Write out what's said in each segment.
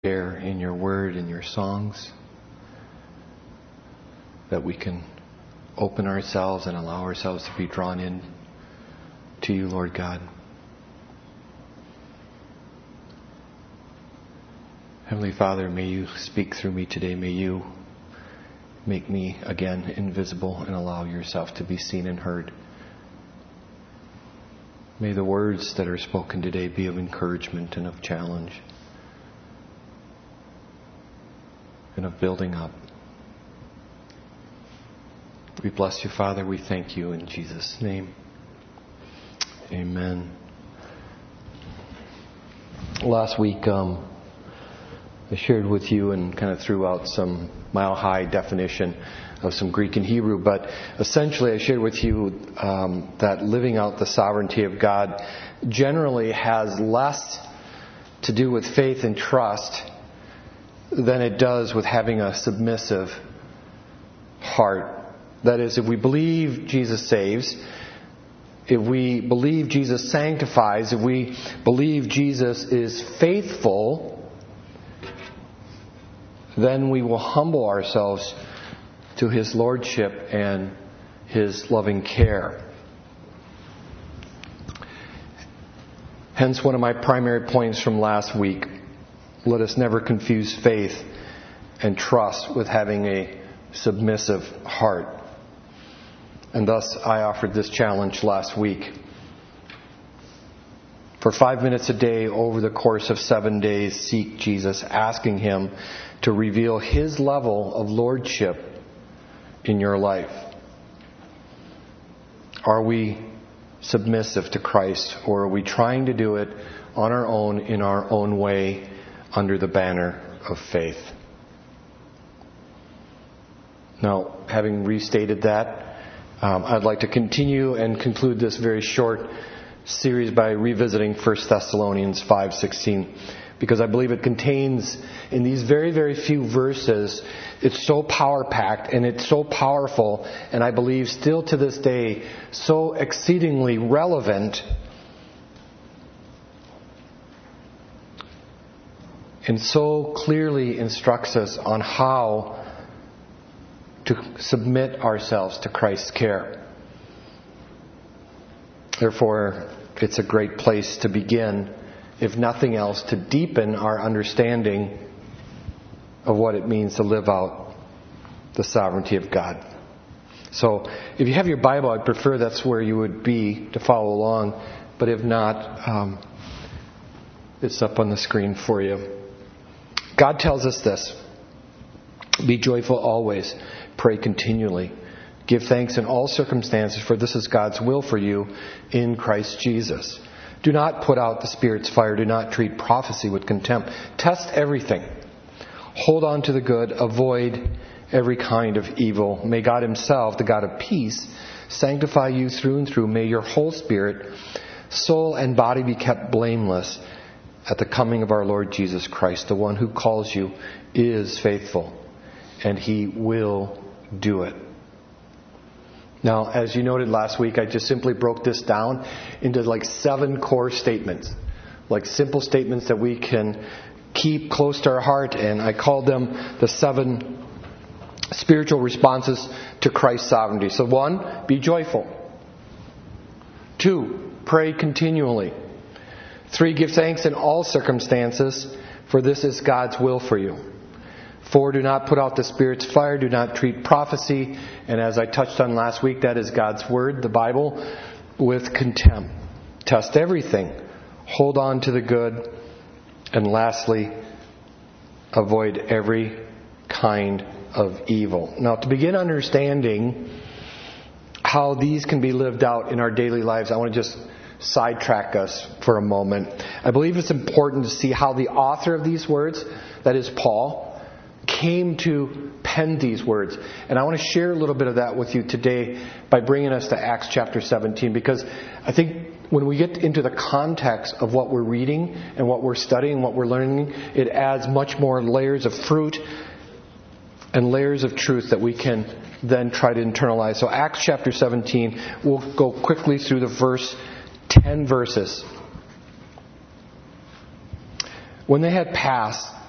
share in your word and your songs, that we can open ourselves and allow ourselves to be drawn in to you, Lord God. Heavenly Father, may you speak through me today. May you make me again invisible and allow yourself to be seen and heard. May the words that are spoken today be of encouragement and of challenge and of building up. We bless you, Father. We thank you in Jesus' name. Amen. Last week, I shared with you and kind of threw out some mile-high definition of some Greek and Hebrew, but essentially I shared with you that living out the sovereignty of God generally has less to do with faith and trust than it does with having a submissive heart. That is, if we believe Jesus saves, if we believe Jesus sanctifies, if we believe Jesus is faithful, then we will humble ourselves to His lordship and His loving care. Hence, one of my primary points from last week: let us never confuse faith and trust with having a submissive heart. And thus, I offered this challenge last week. For 5 minutes a day over the course of 7 days, seek Jesus, asking Him to reveal His level of lordship in your life. Are we submissive to Christ, or are we trying to do it on our own, in our own way, under the banner of faith? Now, having restated that, I'd like to continue and conclude this very short series by revisiting 1 Thessalonians 5:16, because I believe it contains, in these very, very few verses, it's so power-packed and it's so powerful, and I believe still to this day so exceedingly relevant, and so clearly instructs us on how to submit ourselves to Christ's care. Therefore, it's a great place to begin, if nothing else, to deepen our understanding of what it means to live out the sovereignty of God. So, if you have your Bible, I'd prefer that's where you would be to follow along. But if not, it's up on the screen for you. God tells us this: be joyful always, pray continually, give thanks in all circumstances, for this is God's will for you in Christ Jesus. Do not put out the Spirit's fire. Do not treat prophecy with contempt. Test everything. Hold on to the good. Avoid every kind of evil. May God Himself, the God of peace, sanctify you through and through. May your whole spirit, soul, and body be kept blameless at the coming of our Lord Jesus Christ. The one who calls you is faithful, and He will do it. Now, as you noted last week, I just simply broke this down into like 7 core statements, like simple statements that we can keep close to our heart, and I called them the 7 spiritual responses to Christ's sovereignty. So 1, be joyful. 2, pray continually. 3, give thanks in all circumstances, for this is God's will for you. 4, do not put out the Spirit's fire. Do not treat prophecy, and as I touched on last week, that is God's Word, the Bible, with contempt. Test everything. Hold on to the good. And lastly, avoid every kind of evil. Now, to begin understanding how these can be lived out in our daily lives, I want to just sidetrack us for a moment. I believe it's important to see how the author of these words, that is Paul, came to pen these words. And I want to share a little bit of that with you today by bringing us to Acts chapter 17, because I think when we get into the context of what we're reading and what we're studying, what we're learning, it adds much more layers of fruit and layers of truth that we can then try to internalize. So Acts chapter 17, we'll go quickly through the 10 verses. When they had passed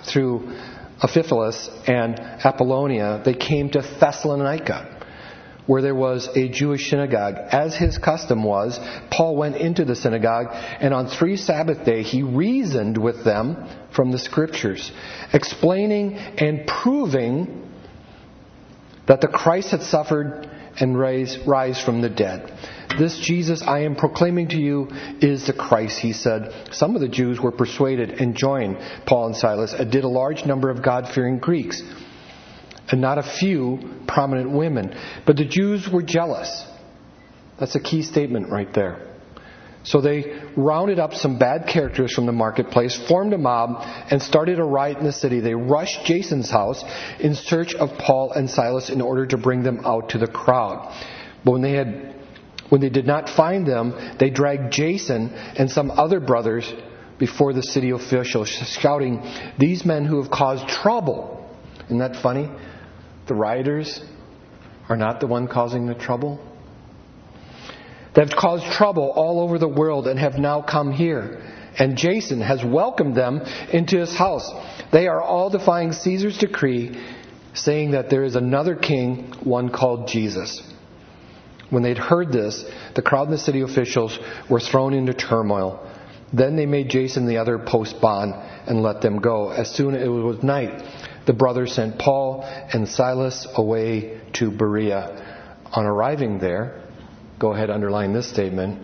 through Epiphyllus and Apollonia, they came to Thessalonica, where there was a Jewish synagogue. As his custom was, Paul went into the synagogue, and on 3 Sabbath day he reasoned with them from the Scriptures, explaining and proving that the Christ had suffered and rise from the dead. This Jesus I am proclaiming to you is the Christ, he said. Some of the Jews were persuaded and joined Paul and Silas, and did a large number of God-fearing Greeks, and not a few prominent women. But the Jews were jealous. That's a key statement right there. So they rounded up some bad characters from the marketplace, formed a mob, and started a riot in the city. They rushed Jason's house in search of Paul and Silas in order to bring them out to the crowd. But when they did not find them, they dragged Jason and some other brothers before the city officials, shouting, "These men who have caused trouble." Isn't that funny? The rioters are not the one causing the trouble. They have caused trouble all over the world and have now come here. And Jason has welcomed them into his house. They are all defying Caesar's decree, saying that there is another king, one called Jesus. When they'd heard this, the crowd and the city officials were thrown into turmoil. Then they made Jason and the other post bond and let them go. As soon as it was night, the brothers sent Paul and Silas away to Berea. On arriving there, go ahead, underline this statement,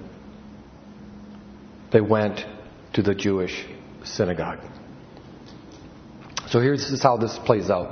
they went to the Jewish synagogue. So here's how this plays out.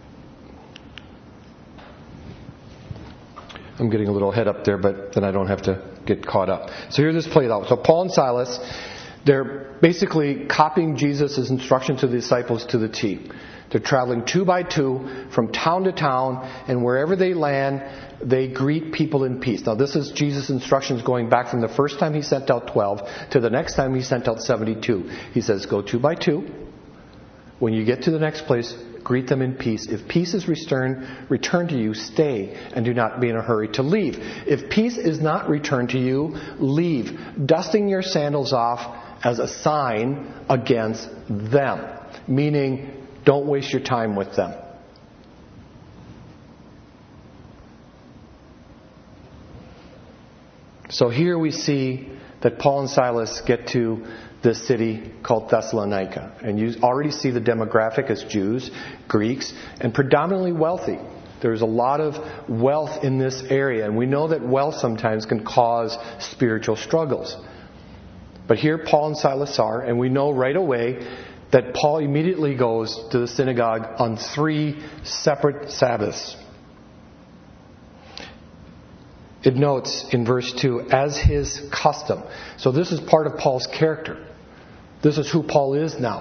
I'm getting a little head up there, but then I don't have to get caught up. So here this plays out. So Paul and Silas, they're basically copying Jesus' instructions to the disciples to the T. They're traveling 2 by 2 from town to town, and wherever they land, they greet people in peace. Now this is Jesus' instructions going back from the first time he sent out 12 to the next time he sent out 72. He says, go 2 by 2. When you get to the next place, greet them in peace. If peace is returned to you, stay and do not be in a hurry to leave. If peace is not returned to you, leave, dusting your sandals off as a sign against them. Meaning, don't waste your time with them. So here we see that Paul and Silas get to this city called Thessalonica. And you already see the demographic as Jews, Greeks, and predominantly wealthy. There's a lot of wealth in this area. And we know that wealth sometimes can cause spiritual struggles. But here Paul and Silas are, and we know right away that Paul immediately goes to the synagogue on 3 separate Sabbaths. It notes in verse 2, as his custom. So this is part of Paul's character. This is who Paul is now.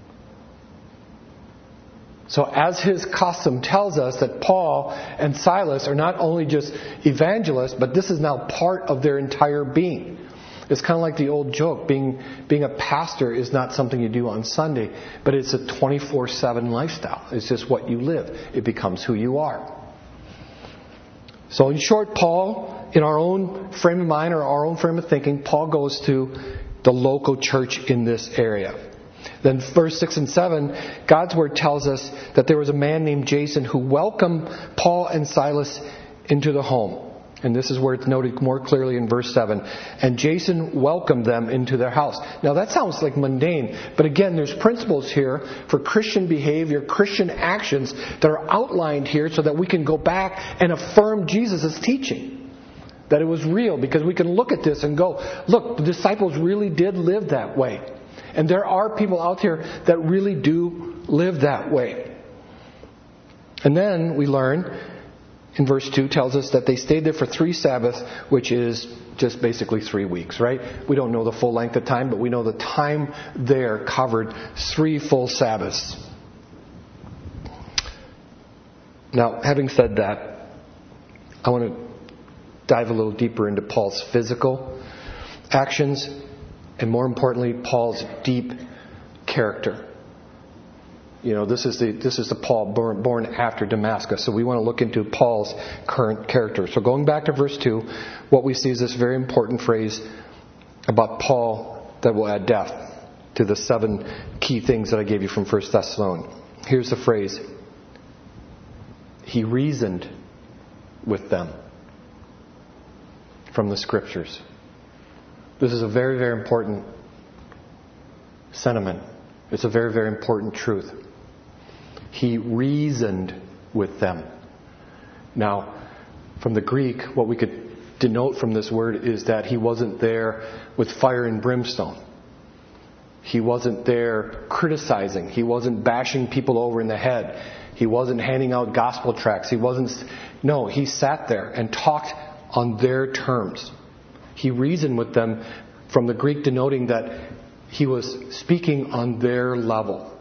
So as his custom tells us that Paul and Silas are not only just evangelists, but this is now part of their entire being. It's kind of like the old joke, being a pastor is not something you do on Sunday, but it's a 24/7 lifestyle. It's just what you live. It becomes who you are. So in short, Paul, in our own frame of mind or our own frame of thinking, Paul goes to the local church in this area. Then verse 6 and 7, God's Word tells us that there was a man named Jason who welcomed Paul and Silas into the home. And this is where it's noted more clearly in verse 7. And Jason welcomed them into their house. Now that sounds like mundane, but again, there's principles here for Christian behavior, Christian actions that are outlined here so that we can go back and affirm Jesus' teaching. That it was real, because we can look at this and go, look, the disciples really did live that way. And there are people out there that really do live that way. And then we learn in verse 2 tells us that they stayed there for 3 Sabbaths, which is just basically 3 weeks, right? We don't know the full length of time, but we know the time there covered 3 full Sabbaths. Now, having said that, I want to dive a little deeper into Paul's physical actions, and more importantly, Paul's deep character. You know, this is the Paul born after Damascus. So we want to look into Paul's current character. So going back to verse 2, what we see is this very important phrase about Paul that will add depth to the 7 key things that I gave you from 1 Thessalonians. Here's the phrase. He reasoned with them from the Scriptures. This is a very, very important sentiment. It's a very, very important truth. He reasoned with them. Now, from the Greek, what we could denote from this word is that he wasn't there with fire and brimstone. He wasn't there criticizing. He wasn't bashing people over in the head. He wasn't handing out gospel tracts. No, he sat there and talked on their terms. He reasoned with them, from the Greek denoting that he was speaking on their level.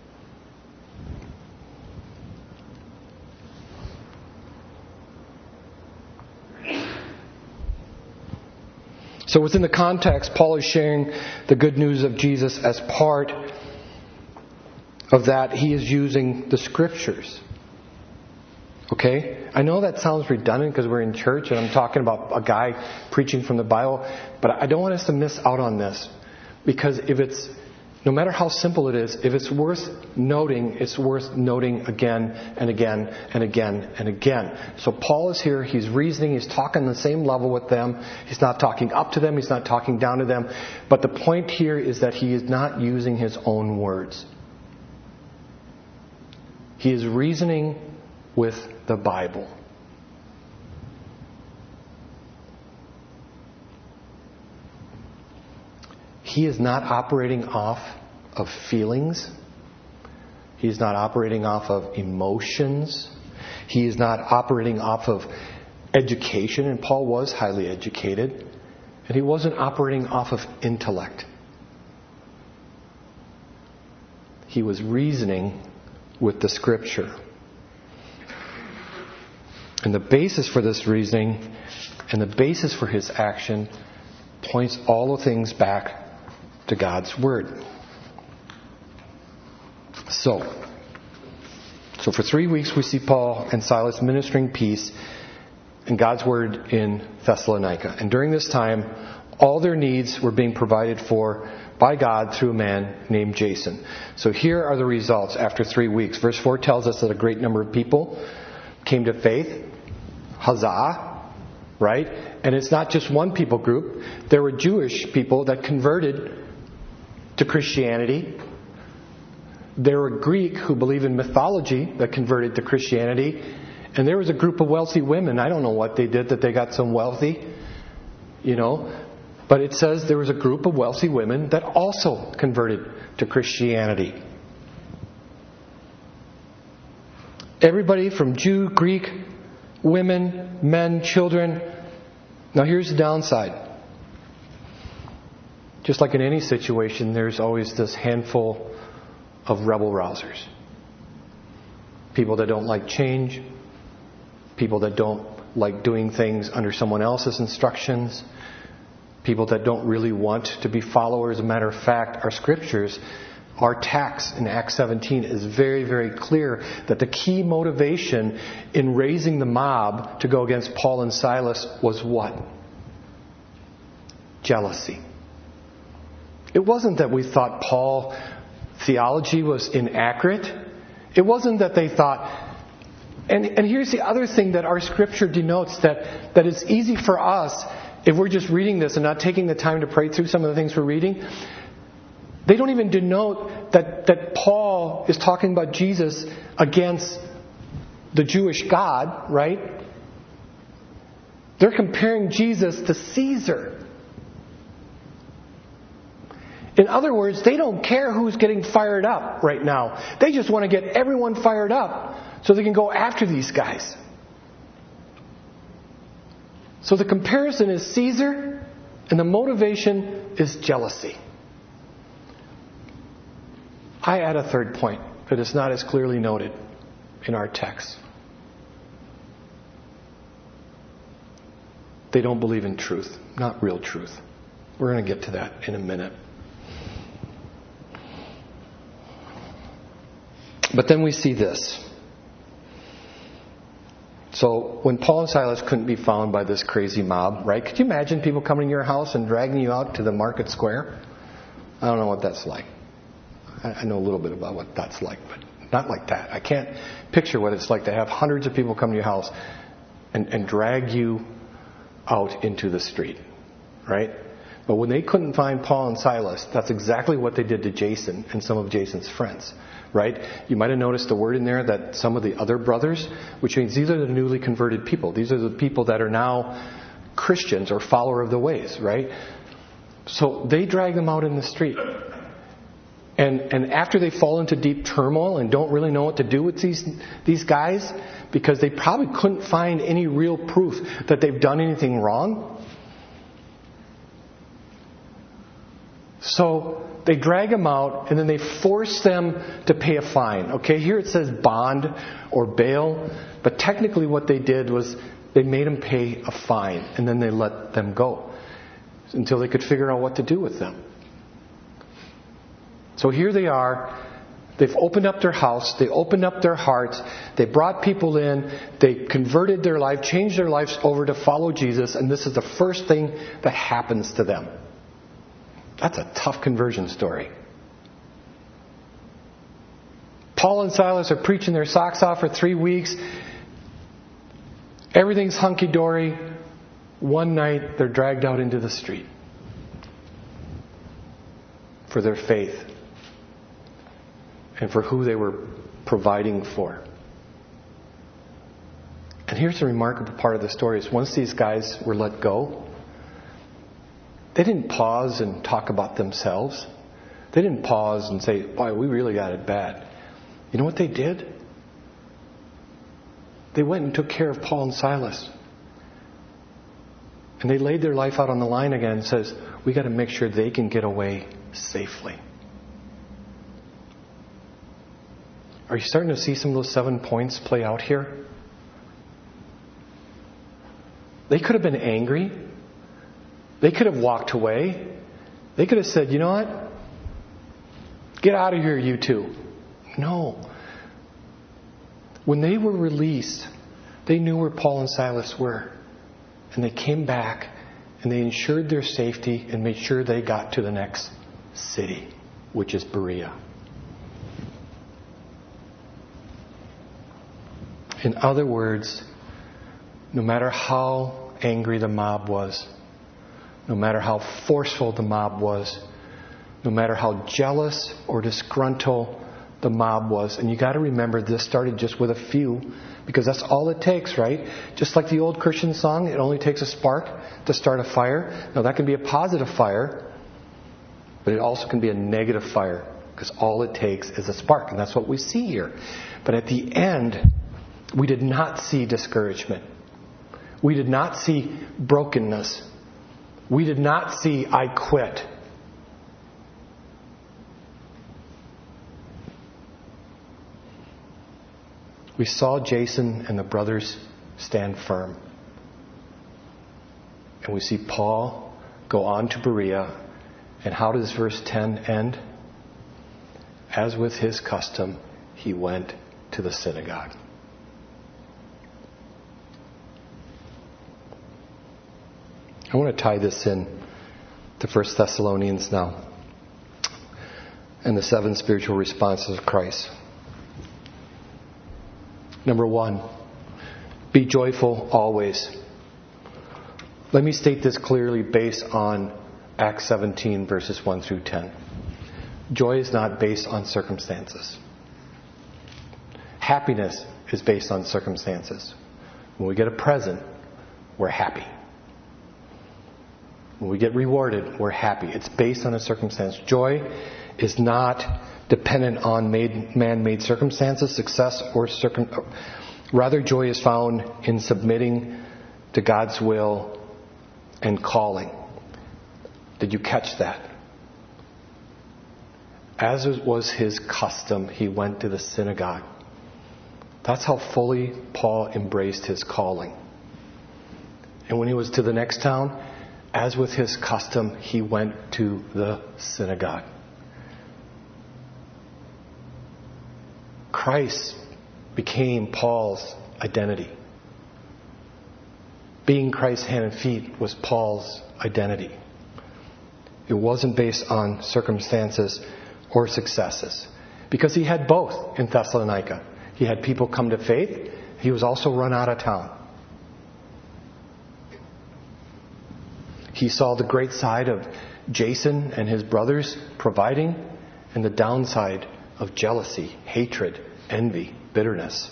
So within the context, Paul is sharing the good news of Jesus. As part of that, he is using the Scriptures. Okay? I know that sounds redundant because we're in church and I'm talking about a guy preaching from the Bible, but I don't want us to miss out on this. Because no matter how simple it is, if it's worth noting, it's worth noting again and again and again and again. So Paul is here, he's reasoning, he's talking the same level with them. He's not talking up to them, he's not talking down to them. But the point here is that he is not using his own words. He is reasoning with the Bible. He is not operating off of feelings. He is not operating off of emotions. He is not operating off of education, and Paul was highly educated. And he wasn't operating off of intellect. He was reasoning with the Scripture. And the basis for this reasoning and the basis for his action points all the things back to God's Word. So for 3 weeks we see Paul and Silas ministering peace and God's Word in Thessalonica. And during this time, all their needs were being provided for by God through a man named Jason. So here are the results after 3 weeks. Verse 4 tells us that a great number of people came to faith. Huzzah! Right? And it's not just one people group. There were Jewish people that converted to Christianity. There were Greek who believe in mythology that converted to Christianity. And there was a group of wealthy women. I don't know what they did that they got so wealthy. But it says there was a group of wealthy women that also converted to Christianity. Everybody from Jew, Greek, women, men, children. Now here's the downside. Just like in any situation, there's always this handful of rebel rousers. People that don't like change. People that don't like doing things under someone else's instructions. People that don't really want to be followers. As a matter of fact, our Scriptures, our text in Acts 17 is very, very clear that the key motivation in raising the mob to go against Paul and Silas was what? Jealousy. It wasn't that we thought Paul's theology was inaccurate. It wasn't that they thought... And here's the other thing that our Scripture denotes, that it's easy for us, if we're just reading this and not taking the time to pray through some of the things we're reading, they don't even denote that Paul is talking about Jesus against the Jewish God, right? They're comparing Jesus to Caesar. In other words, they don't care who's getting fired up right now. They just want to get everyone fired up so they can go after these guys. So the comparison is Caesar, and the motivation is jealousy. I add a third point that is not as clearly noted in our text. They don't believe in truth, not real truth. We're going to get to that in a minute. But then we see this. So when Paul and Silas couldn't be found by this crazy mob, right? Could you imagine people coming to your house and dragging you out to the market square? I don't know what that's like. I know a little bit about what that's like, but not like that. I can't picture what it's like to have hundreds of people come to your house and drag you out into the street, right? But when they couldn't find Paul and Silas, that's exactly what they did to Jason and some of Jason's friends, right? You might have noticed the word in there that some of the other brothers, which means these are the newly converted people. These are the people that are now Christians or follower of the ways, right? So they drag them out in the street. And after they fall into deep turmoil and don't really know what to do with these guys, because they probably couldn't find any real proof that they've done anything wrong, so they drag them out and then they force them to pay a fine. Okay, here it says bond or bail, but technically what they did was they made them pay a fine and then they let them go until they could figure out what to do with them. So here they are. They've opened up their house. They opened up their hearts. They brought people in. They converted their life, changed their lives over to follow Jesus. And this is the first thing that happens to them. That's a tough conversion story. Paul and Silas are preaching their socks off for 3 weeks. Everything's hunky-dory. One night, they're dragged out into the street for their faith and for who they were providing for. And here's the remarkable part of the story is once these guys were let go, they didn't pause and talk about themselves. They didn't pause and say, boy, we really got it bad. You know what they did? They went and took care of Paul and Silas. And they laid their life out on the line again and says, we got to make sure they can get away safely. Are you starting to see some of those 7 points play out here? They could have been angry. They could have walked away. They could have said, you know what? Get out of here, you two. No. When they were released, they knew where Paul and Silas were. And they came back and they ensured their safety and made sure they got to the next city, which is Berea. In other words, no matter how angry the mob was, no matter how forceful the mob was, no matter how jealous or disgruntled the mob was, and you got to remember this started just with a few, because that's all it takes, right? Just like the old Christian song, it only takes a spark to start a fire. Now that can be a positive fire, but it also can be a negative fire, because all it takes is a spark, and that's what we see here. But at the end, we did not see discouragement. We did not see brokenness. We did not see, I quit. We saw Jason and the brothers stand firm. And we see Paul go on to Berea. And how does verse 10 end? As with his custom, he went to the synagogue. I want to tie this in to 1 Thessalonians now and the 7 spiritual responses of Christ. Number 1, be joyful always. Let me state this clearly based on Acts 17 verses 1 through 10. Joy is not based on circumstances. Happiness is based on circumstances. When we get a present, we're happy. When we get rewarded, we're happy. It's based on a circumstance. Joy is not dependent on man-made circumstances, success, or rather, joy is found in submitting to God's will and calling. Did you catch that? As was his custom, he went to the synagogue. That's how fully Paul embraced his calling. And when he was to the next town, as with his custom, he went to the synagogue. Christ became Paul's identity. Being Christ's hand and feet was Paul's identity. It wasn't based on circumstances or successes. Because he had both in Thessalonica. He had people come to faith. He was also run out of town. He saw the great side of Jason and his brothers providing, and the downside of jealousy, hatred, envy, bitterness.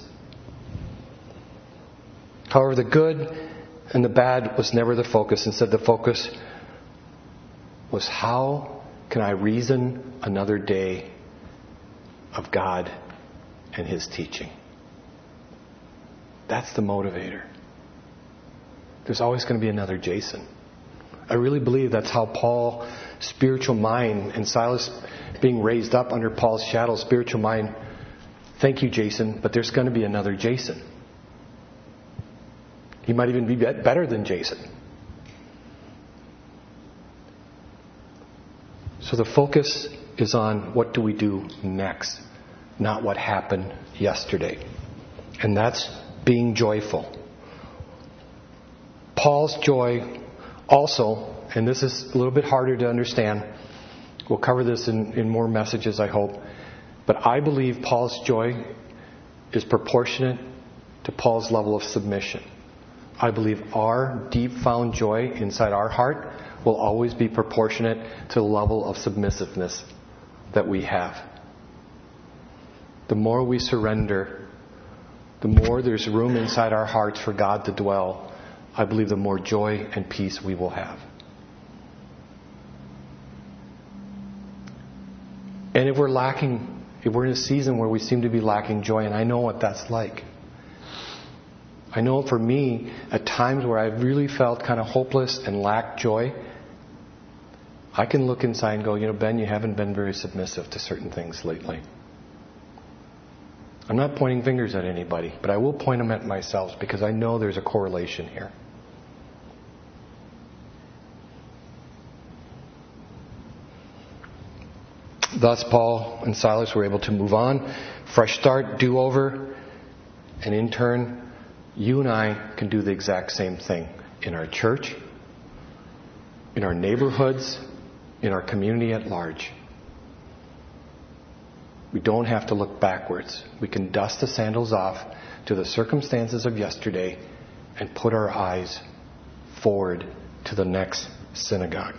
However, the good and the bad was never the focus. Instead, the focus was, how can I reason another day of God and His teaching? That's the motivator. There's always going to be another Jason. I really believe that's how Paul's spiritual mind, and Silas being raised up under Paul's shadow, spiritual mind, thank you, Jason, but there's going to be another Jason. He might even be better than Jason. So the focus is on what do we do next, not what happened yesterday. And that's being joyful. Paul's joy also, and this is a little bit harder to understand, we'll cover this in more messages, I hope, but I believe Paul's joy is proportionate to Paul's level of submission. I believe our deep found joy inside our heart will always be proportionate to the level of submissiveness that we have. The more we surrender, the more there's room inside our hearts for God to dwell, I believe the more joy and peace we will have. And if we're in a season where we seem to be lacking joy, and I know what that's like. I know for me, at times where I've really felt kind of hopeless and lacked joy, I can look inside and go, Ben, you haven't been very submissive to certain things lately. I'm not pointing fingers at anybody, but I will point them at myself because I know there's a correlation here. Thus, Paul and Silas were able to move on, fresh start, do-over, and in turn, you and I can do the exact same thing in our church, in our neighborhoods, in our community at large. We don't have to look backwards. We can dust the sandals off to the circumstances of yesterday and put our eyes forward to the next synagogue.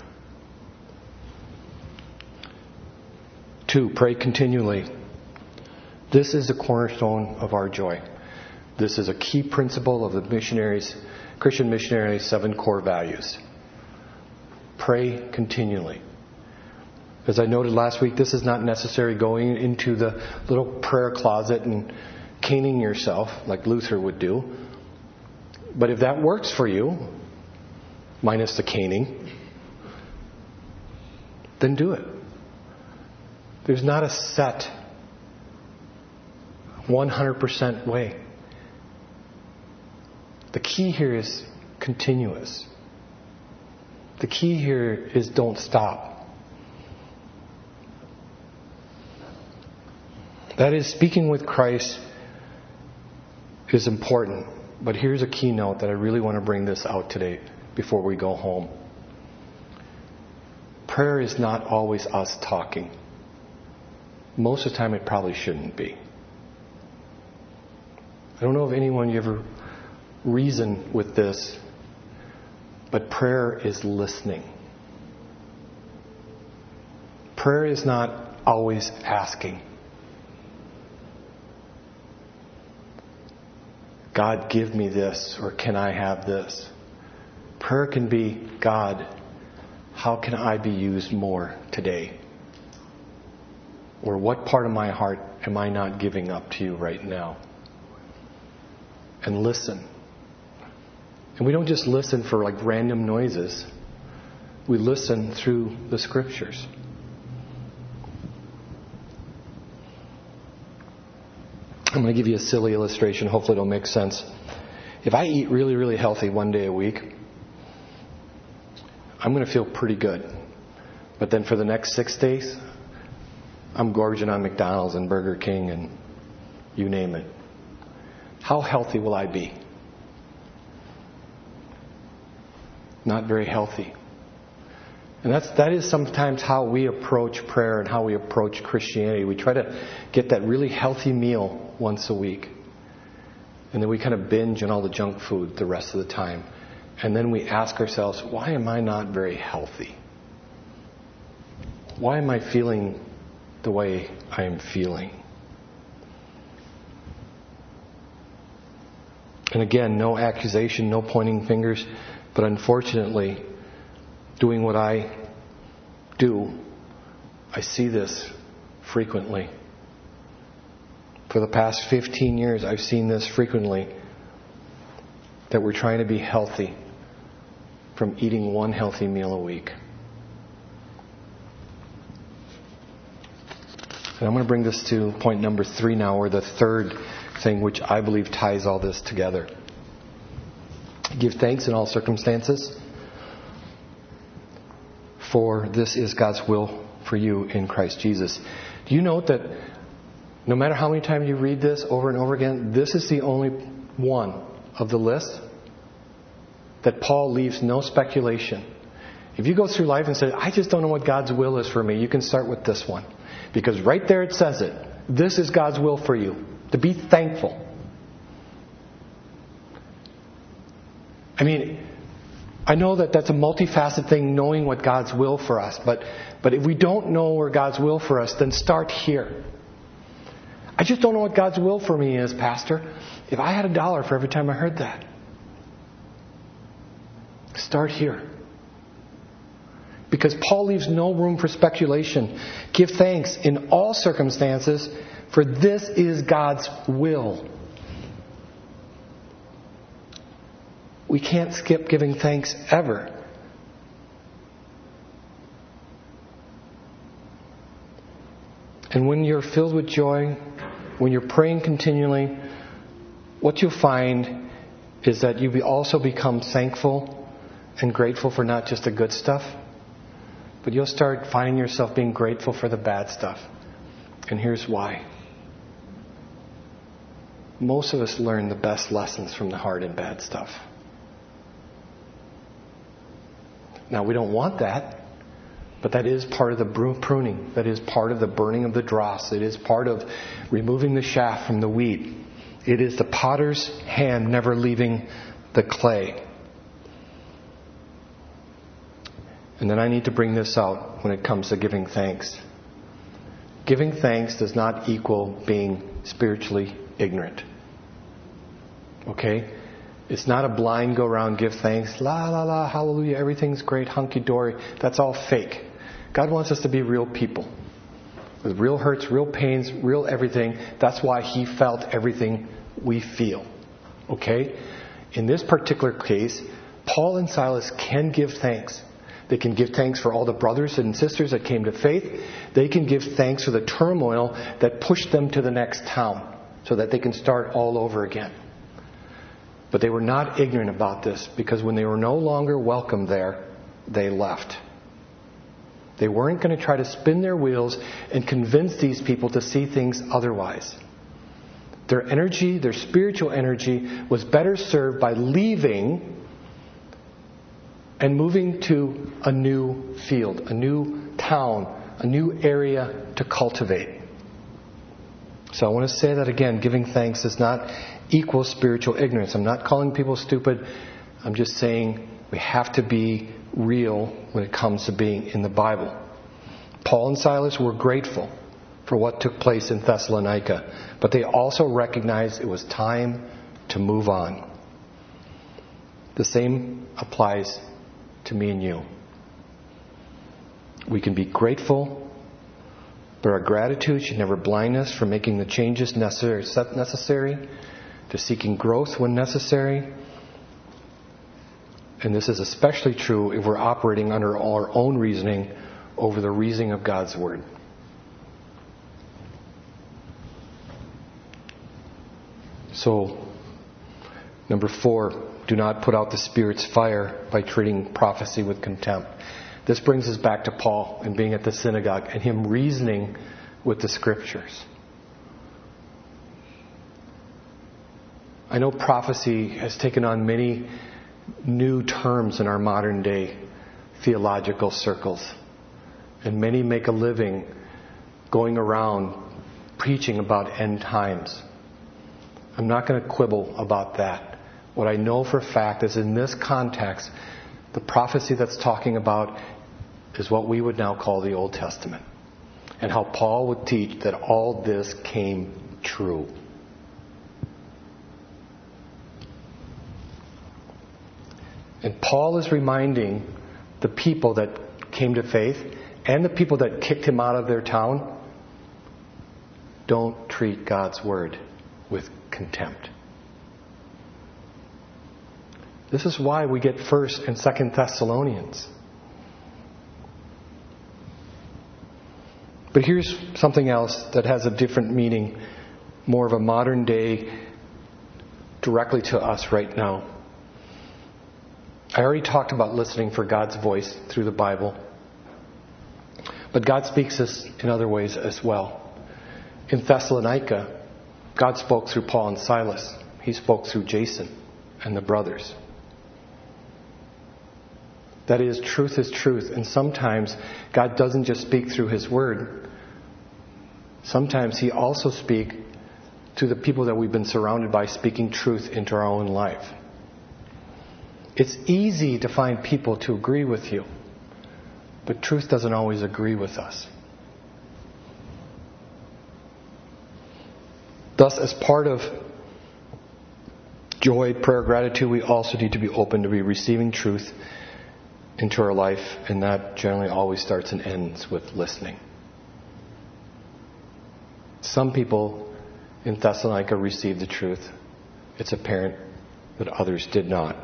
2, pray continually. This is the cornerstone of our joy. This is a key principle of the Christian missionaries' 7 core values. Pray continually. As I noted last week, this is not necessarily going into the little prayer closet and caning yourself like Luther would do. But if that works for you, minus the caning, then do it. There's not a set 100% way. The key here is continuous. The key here is don't stop. That is, speaking with Christ is important. But here's a keynote that I really want to bring this out today before we go home. Prayer is not always us talking. Most of the time it probably shouldn't be. I don't know if anyone you ever reason with this, but prayer is listening. Prayer is not always asking. God, give me this, or can I have this? Prayer can be, God, how can I be used more today? Or what part of my heart am I not giving up to you right now? And listen. And we don't just listen for like random noises. We listen through the Scriptures. I'm going to give you a silly illustration. Hopefully it'll make sense. If I eat really, really healthy one day a week, I'm going to feel pretty good. But then for the next 6 days, I'm gorging on McDonald's and Burger King and you name it. How healthy will I be? Not very healthy. And that is sometimes how we approach prayer and how we approach Christianity. We try to get that really healthy meal once a week. And then we kind of binge on all the junk food the rest of the time. And then we ask ourselves, why am I not very healthy? Why am I feeling the way I am feeling? And again, no accusation, no pointing fingers, but unfortunately, doing what I do, I see this frequently. For the past 15 years, I've seen this frequently, that we're trying to be healthy from eating one healthy meal a week. And I'm going to bring this to point number 3 now, or the third thing which I believe ties all this together. Give thanks in all circumstances, for this is God's will for you in Christ Jesus. Do you note that no matter how many times you read this over and over again, this is the only one of the list that Paul leaves no speculation. If you go through life and say, I just don't know what God's will is for me, you can start with this one. Because right there it says it. This is God's will for you. To be thankful. I mean, I know that that's a multifaceted thing, knowing what God's will for us. But if we don't know where God's will for us, then start here. I just don't know what God's will for me is, Pastor. If I had $1 for every time I heard that. Start here. Because Paul leaves no room for speculation. Give thanks in all circumstances, for this is God's will. We can't skip giving thanks ever. And when you're filled with joy, when you're praying continually, what you'll find is that you also become thankful and grateful for not just the good stuff, but you'll start finding yourself being grateful for the bad stuff. And here's why. Most of us learn the best lessons from the hard and bad stuff. Now, we don't want that, but that is part of the pruning. That is part of the burning of the dross. It is part of removing the chaff from the wheat. It is the potter's hand never leaving the clay. And then I need to bring this out when it comes to giving thanks. Giving thanks does not equal being spiritually ignorant. Okay? It's not a blind go around, give thanks, la la la, hallelujah, everything's great, hunky-dory. That's all fake. God wants us to be real people. With real hurts, real pains, real everything. That's why He felt everything we feel. Okay? In this particular case, Paul and Silas can give thanks. They can give thanks for all the brothers and sisters that came to faith. They can give thanks for the turmoil that pushed them to the next town so that they can start all over again. But they were not ignorant about this, because when they were no longer welcome there, they left. They weren't going to try to spin their wheels and convince these people to see things otherwise. Their energy, their spiritual energy, was better served by leaving and moving to a new field, a new town, a new area to cultivate. So I want to say that again, giving thanks does not equal spiritual ignorance. I'm not calling people stupid. I'm just saying we have to be real when it comes to being in the Bible. Paul and Silas were grateful for what took place in Thessalonica, but they also recognized it was time to move on. The same applies to me and you. We can be grateful, but our gratitude should never blind us from making the changes necessary, to seeking growth when necessary. And this is especially true if we're operating under our own reasoning over the reasoning of God's Word. So, number 4, do not put out the Spirit's fire by treating prophecy with contempt. This brings us back to Paul and being at the synagogue and him reasoning with the Scriptures. I know prophecy has taken on many new terms in our modern day. theological circles. And many make a living going around preaching about end times. I'm not going to quibble about that. What I know for a fact is in this context, the prophecy that's talking about is what we would now call the Old Testament. And how Paul would teach that all this came true. And Paul is reminding the people that came to faith and the people that kicked him out of their town, don't treat God's word with contempt. This is why we get 1st and 2nd Thessalonians. But here's something else that has a different meaning, more of a modern day, directly to us right now. I already talked about listening for God's voice through the Bible. But God speaks us in other ways as well. In Thessalonica, God spoke through Paul and Silas. He spoke through Jason and the brothers. That is truth, and sometimes God doesn't just speak through His Word. Sometimes He also speaks to the people that we've been surrounded by, speaking truth into our own life. It's easy to find people to agree with you, but truth doesn't always agree with us. Thus, as part of joy, prayer, gratitude, we also need to be open to be receiving truth into our life, and that generally always starts and ends with listening. Some people in Thessalonica received the truth. It's apparent that others did not.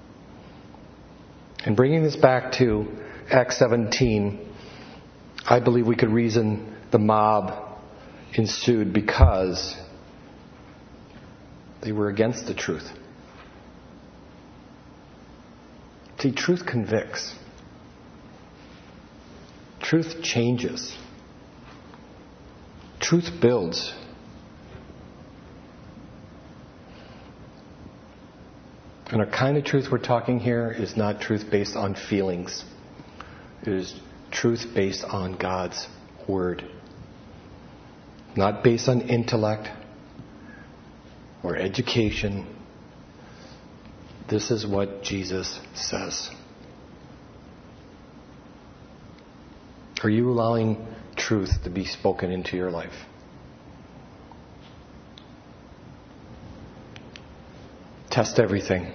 And bringing this back to Acts 17, I believe we could reason the mob ensued because they were against the truth. See, truth convicts. Truth changes. Truth builds. And the kind of truth we're talking here is not truth based on feelings. It is truth based on God's Word. Not based on intellect or education. This is what Jesus says. Are you allowing truth to be spoken into your life? Test everything.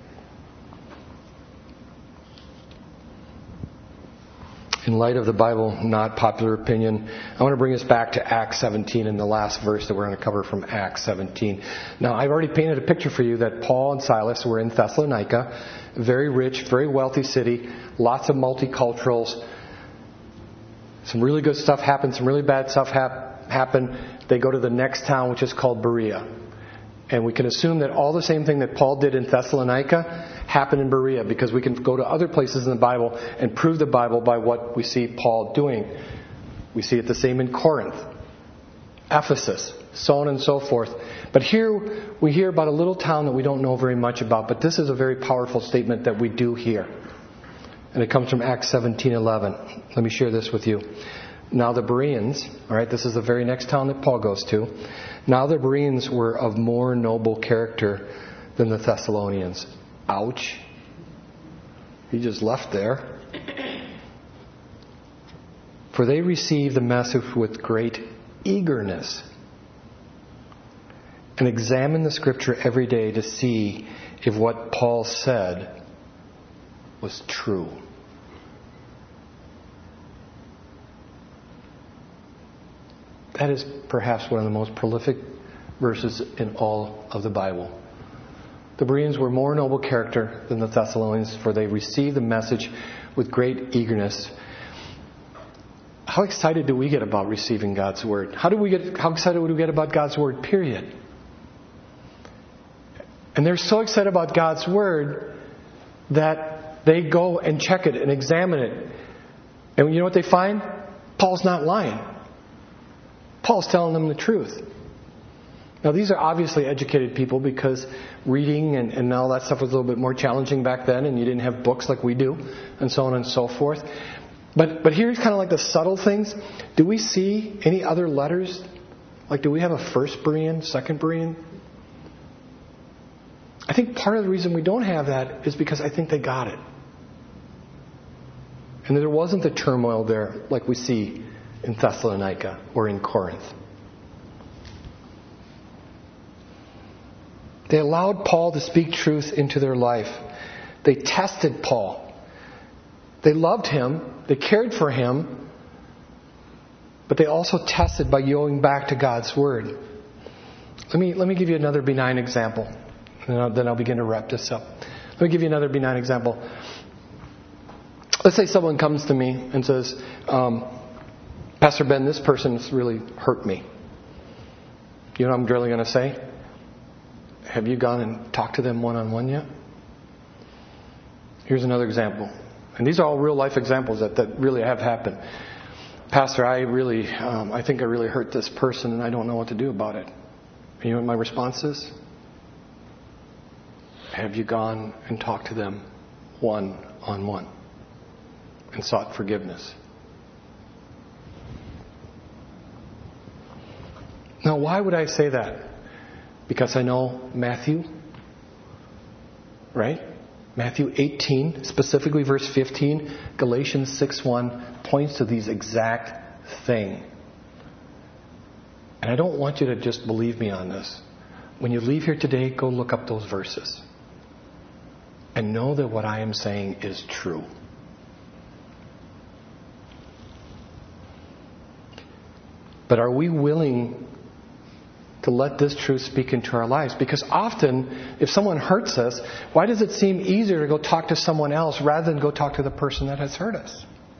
In light of the Bible, not popular opinion, I want to bring us back to Acts 17 and the last verse that we're going to cover from Acts 17. Now, I've already painted a picture for you that Paul and Silas were in Thessalonica, very rich, very wealthy city, lots of multiculturals. Some really good stuff happened, some really bad stuff happened. They go to the next town, which is called Berea. And we can assume that all the same thing that Paul did in Thessalonica happened in Berea, because we can go to other places in the Bible and prove the Bible by what we see Paul doing. We see it the same in Corinth, Ephesus, so on and so forth. But here we hear about a little town that we don't know very much about, but this is a very powerful statement that we do hear. And it comes from Acts 17:11. Let me share this with you. Now the Bereans, all right, this is the very next town that Paul goes to. Now the Bereans were of more noble character than the Thessalonians. Ouch. He just left there. For they received the message with great eagerness and examined the Scripture every day to see if what Paul said was true. That is perhaps one of the most prolific verses in all of the Bible. The Bereans were more noble character than the Thessalonians, for they received the message with great eagerness. How excited do we get about receiving God's Word? How excited would we get about God's Word, period? And they're so excited about God's Word that they go and check it and examine it. And you know what they find? Paul's not lying. Paul's telling them the truth. Now, these are obviously educated people because reading and all that stuff was a little bit more challenging back then, and you didn't have books like we do, and so on and so forth. But here's kind of like the subtle things. Do we see any other letters? Like, do we have a first Berean, second Berean? I think part of the reason we don't have that is because I think they got it. And there wasn't the turmoil there like we see in Thessalonica or in Corinth. They allowed Paul to speak truth into their life. They tested Paul. They loved him. They cared for him. But they also tested by going back to God's Word. Let me give you another benign example. And then I'll begin to wrap this up. Let me give you another benign example. Let's say someone comes to me and says, Pastor Ben, this person's really hurt me. You know what I'm really going to say? Have you gone and talked to them one-on-one yet? Here's another example. And these are all real-life examples that really have happened. Pastor, I think I really hurt this person and I don't know what to do about it. And you know what my response is? Have you gone and talked to them one-on-one and sought forgiveness? Now, why would I say that? Because I know Matthew, right? Matthew 18, specifically verse 15, Galatians 6:1 points to these exact thing. And I don't want you to just believe me on this. When you leave here today, go look up those verses. And know that what I am saying is true. But are we willing to let this truth speak into our lives? Because often, if someone hurts us, why does it seem easier to go talk to someone else rather than go talk to the person that has hurt us?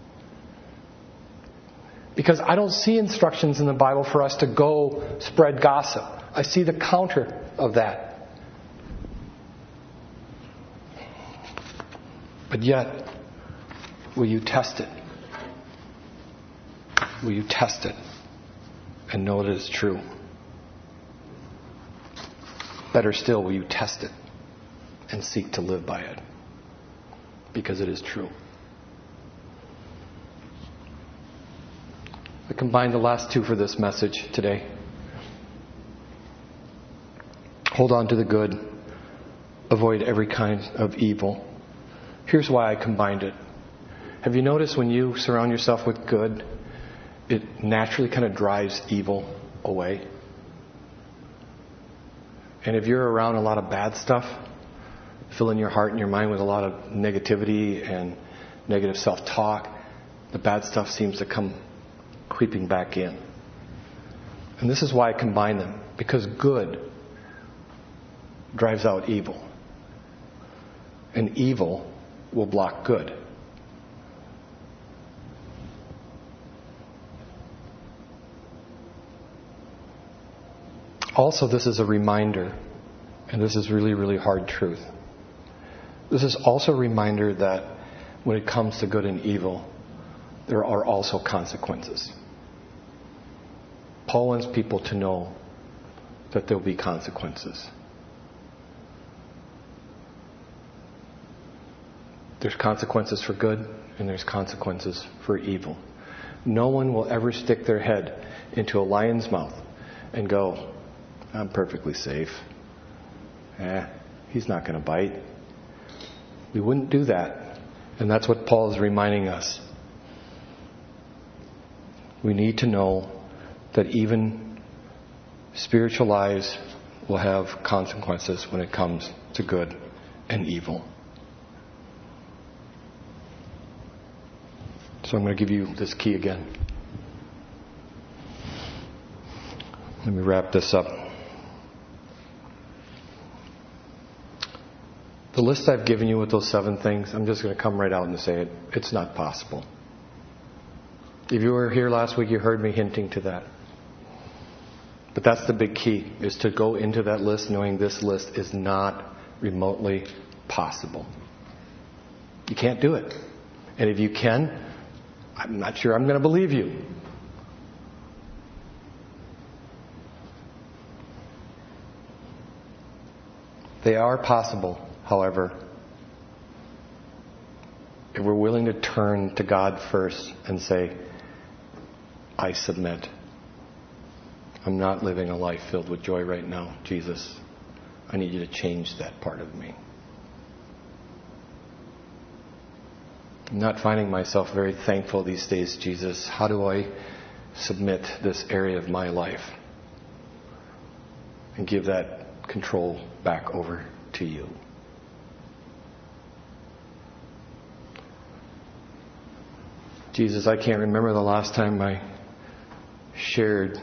Because I don't see instructions in the Bible for us to go spread gossip. I see the counter of that. But yet, will you test it? Will you test it and know that it's true? Better still, will you test it and seek to live by it? Because it is true. I combined the last two for this message today. Hold on to the good. Avoid every kind of evil. Here's why I combined it. Have you noticed when you surround yourself with good, it naturally kind of drives evil away? And if you're around a lot of bad stuff, filling your heart and your mind with a lot of negativity and negative self-talk, the bad stuff seems to come creeping back in. And this is why I combine them. Because good drives out evil. And evil will block good. Also, this is a reminder, and this is really, really hard truth. This is also a reminder that when it comes to good and evil, there are also consequences. Paul wants people to know that there will be consequences. There's consequences for good, and there's consequences for evil. No one will ever stick their head into a lion's mouth and go, I'm perfectly safe. He's not going to bite. We wouldn't do that. And that's what Paul is reminding us. We need to know that even spiritual lives will have consequences when it comes to good and evil. So I'm going to give you this key again. Let me wrap this up. The list I've given you with those 7 things, I'm just going to come right out and say it. It's not possible. If you were here last week, you heard me hinting to that. But that's the big key, is to go into that list knowing this list is not remotely possible. You can't do it. And if you can, I'm not sure I'm going to believe you. They are possible, however, if we're willing to turn to God first and say, I submit. I'm not living a life filled with joy right now, Jesus. I need you to change that part of me. I'm not finding myself very thankful these days, Jesus. How do I submit this area of my life and give that control back over to you? Jesus, I can't remember the last time I shared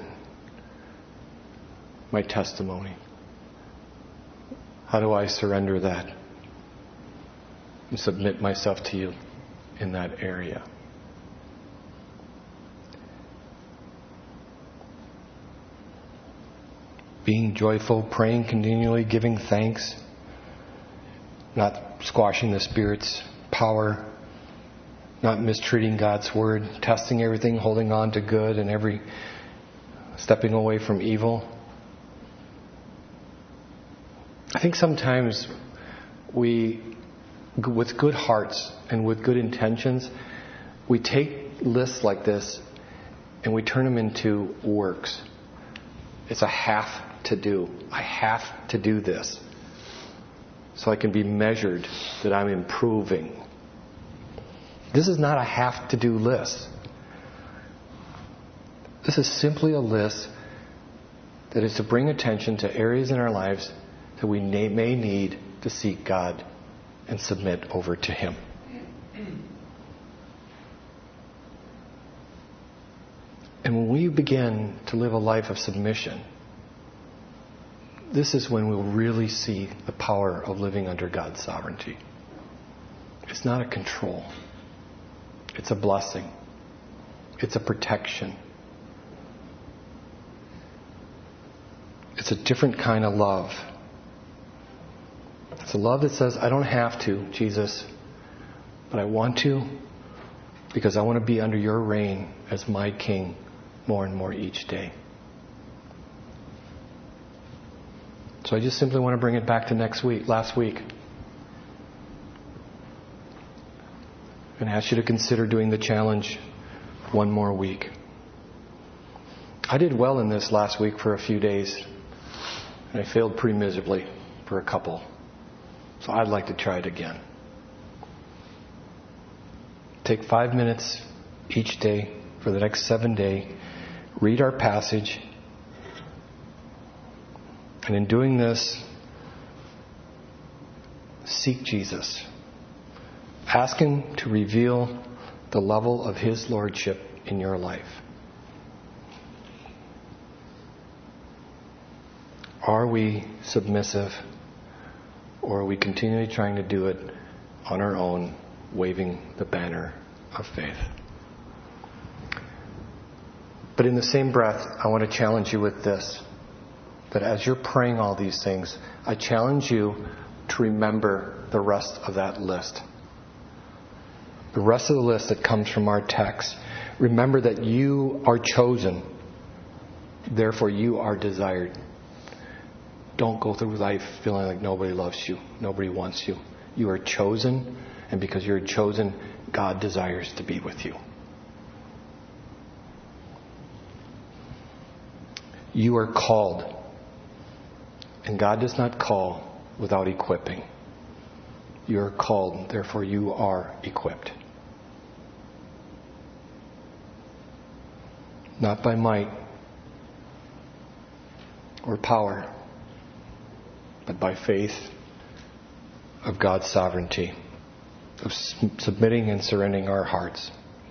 my testimony. How do I surrender that and submit myself to you in that area? Being joyful, praying continually, giving thanks, not squashing the Spirit's power, not mistreating God's word, testing everything, holding on to good and stepping away from evil. I think sometimes we, with good hearts and with good intentions, we take lists like this and we turn them into works. It's a have to do. I have to do this so I can be measured that I'm improving. This is not a have to do list. This is simply a list that is to bring attention to areas in our lives that we may need to seek God and submit over to Him. And when we begin to live a life of submission, this is when we'll really see the power of living under God's sovereignty. It's not a control. It's a blessing. It's a protection. It's a different kind of love. It's a love that says, I don't have to, Jesus, but I want to because I want to be under your reign as my king more and more each day. So I just simply want to bring it back to last week. And ask you to consider doing the challenge one more week. I did well in this last week for a few days, and I failed pretty miserably for a couple. So I'd like to try it again. Take 5 minutes each day for the next 7 days. Read our passage. And in doing this, seek Jesus. Ask Him to reveal the level of His lordship in your life. Are we submissive, or are we continually trying to do it on our own, waving the banner of faith? But in the same breath, I want to challenge you with this, that as you're praying all these things, I challenge you to remember the rest of that list. The rest of the list that comes from our text. Remember that you are chosen. Therefore, you are desired. Don't go through life feeling like nobody loves you. Nobody wants you. You are chosen. And because you're chosen, God desires to be with you. You are called. And God does not call without equipping. You are called. Therefore, you are equipped. Not by might or power, but by faith of God's sovereignty, of submitting and surrendering our hearts.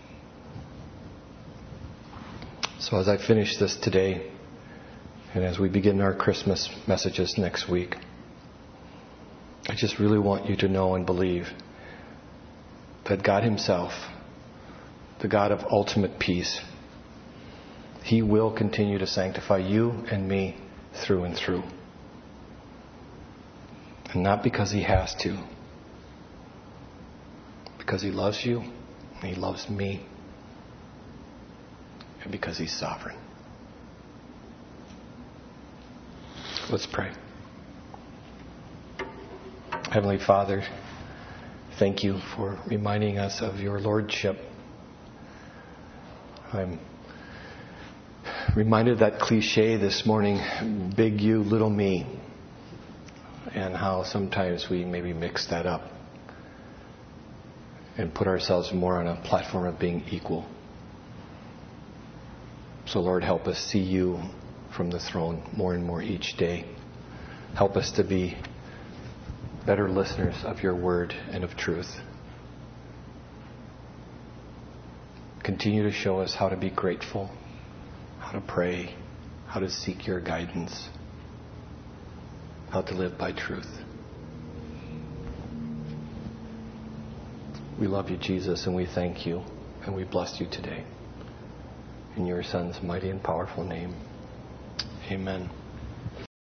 So as I finish this today, and as we begin our Christmas messages next week, I just really want you to know and believe that God Himself, the God of ultimate peace, He will continue to sanctify you and me through and through. And not because He has to, because He loves you and He loves me, and because He's sovereign. Let's pray. Heavenly Father, thank you for reminding us of your lordship. I'm reminded of that cliche this morning, big you, little me, and how sometimes we maybe mix that up and put ourselves more on a platform of being equal. So Lord, help us see you from the throne more and more each day. Help us to be better listeners of your word and of truth. Continue to show us how to be grateful, how to pray, how to seek your guidance, how to live by truth. We love you, Jesus, and we thank you, and we bless you today. In your Son's mighty and powerful name, amen.